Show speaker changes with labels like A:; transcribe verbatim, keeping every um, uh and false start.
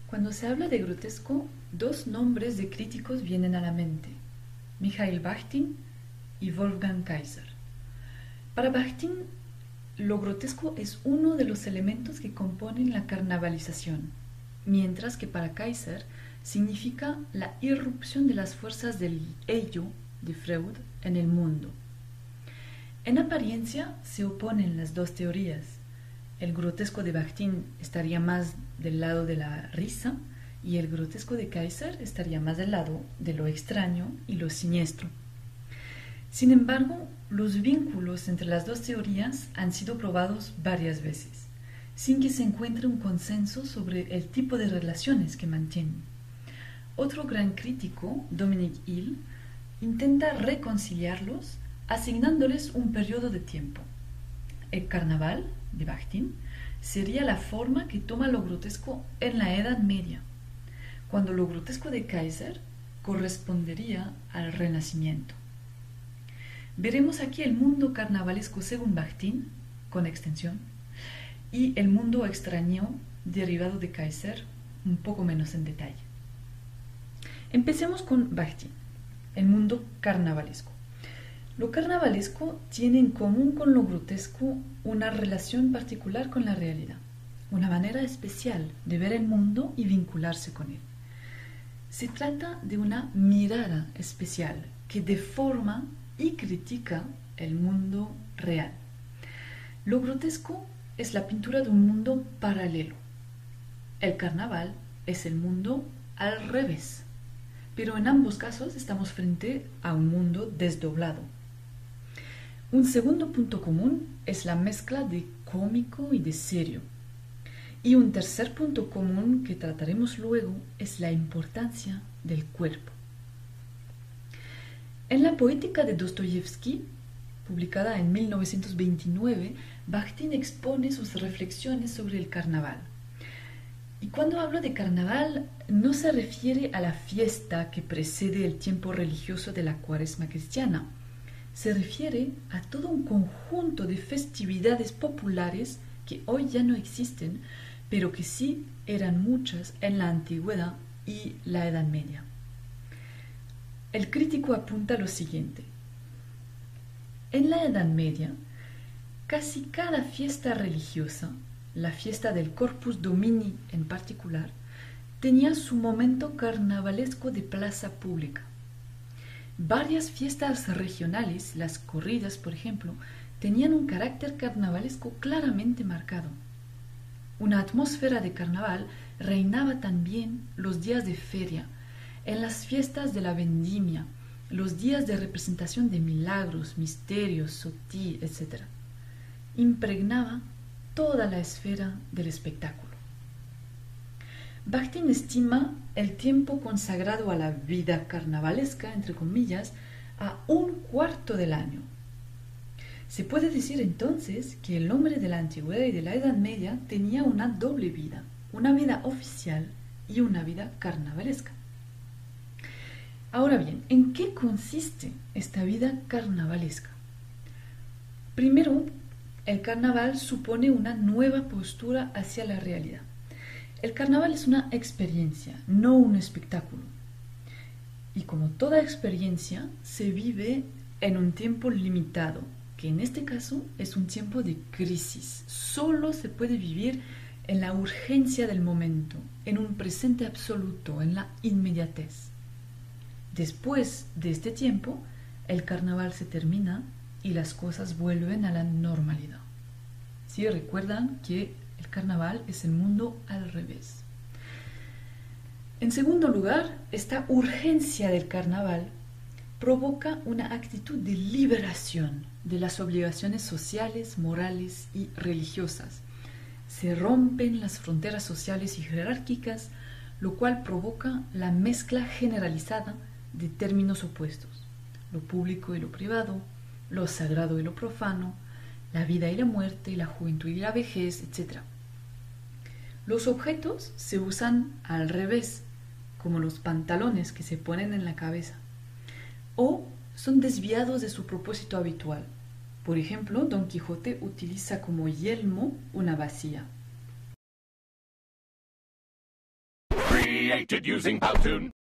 A: Cuando se habla de grotesco, dos nombres de críticos vienen a la mente: Mikhail Bakhtin y Wolfgang Kaiser. Para Bakhtin, lo grotesco es uno de los elementos que componen la carnavalización, mientras que para Kaiser significa la irrupción de las fuerzas del ello de Freud en el mundo. En apariencia se oponen las dos teorías. El grotesco de Bakhtin estaría más del lado de la risa y el grotesco de Kaiser estaría más del lado de lo extraño y lo siniestro. Sin embargo, los vínculos entre las dos teorías han sido probados varias veces, sin que se encuentre un consenso sobre el tipo de relaciones que mantienen. Otro gran crítico, Dominic Hill, intenta reconciliarlos asignándoles un periodo de tiempo. El carnaval de Bakhtin sería la forma que toma lo grotesco en la Edad Media, cuando lo grotesco de Kaiser correspondería al Renacimiento. Veremos aquí el mundo carnavalesco según Bakhtin, con extensión, y el mundo extraño derivado de Kaiser, un poco menos en detalle. Empecemos con Bakhtin, el mundo carnavalesco. Lo carnavalesco tiene en común con lo grotesco una relación particular con la realidad, una manera especial de ver el mundo y vincularse con él. Se trata de una mirada especial que deforma y critica el mundo real. Lo grotesco es la pintura de un mundo paralelo. El carnaval es el mundo al revés, pero en ambos casos estamos frente a un mundo desdoblado. Un segundo punto común es la mezcla de cómico y de serio. Y un tercer punto común que trataremos luego es la importancia del cuerpo. En la poética de Dostoyevsky, publicada en mil novecientos veintinueve, Bakhtin expone sus reflexiones sobre el carnaval. Y cuando habla de carnaval, no se refiere a la fiesta que precede el tiempo religioso de la Cuaresma cristiana. Se refiere a todo un conjunto de festividades populares que hoy ya no existen, pero que sí eran muchas en la antigüedad y la Edad Media. El crítico apunta lo siguiente: en la Edad Media, casi cada fiesta religiosa, la fiesta del Corpus Domini en particular, tenía su momento carnavalesco de plaza pública. Varias fiestas regionales, las corridas por ejemplo, tenían un carácter carnavalesco claramente marcado. Una atmósfera de carnaval reinaba también los días de feria, en las fiestas de la vendimia, los días de representación de milagros, misterios, sotí, etcétera. Impregnaba toda la esfera del espectáculo. Bakhtin estima el tiempo consagrado a la vida carnavalesca, entre comillas, a un cuarto del año. Se puede decir entonces que el hombre de la antigüedad y de la Edad Media tenía una doble vida, una vida oficial y una vida carnavalesca. Ahora bien, ¿en qué consiste esta vida carnavalesca? Primero, el carnaval supone una nueva postura hacia la realidad. El carnaval es una experiencia, no un espectáculo. Y como toda experiencia, se vive en un tiempo limitado, que en este caso es un tiempo de crisis. Solo se puede vivir en la urgencia del momento, en un presente absoluto, en la inmediatez. Después de este tiempo, el carnaval se termina y las cosas vuelven a la normalidad. ¿Sí? Recuerdan que el carnaval es el mundo al revés. En segundo lugar, esta urgencia del carnaval provoca una actitud de liberación de las obligaciones sociales, morales y religiosas. Se rompen las fronteras sociales y jerárquicas, lo cual provoca la mezcla generalizada de términos opuestos: lo público y lo privado, lo sagrado y lo profano, la vida y la muerte, la juventud y la vejez, etcétera. Los objetos se usan al revés, como los pantalones que se ponen en la cabeza, o son desviados de su propósito habitual. Por ejemplo, Don Quijote utiliza como yelmo una bacilla.
B: created using Powtoon.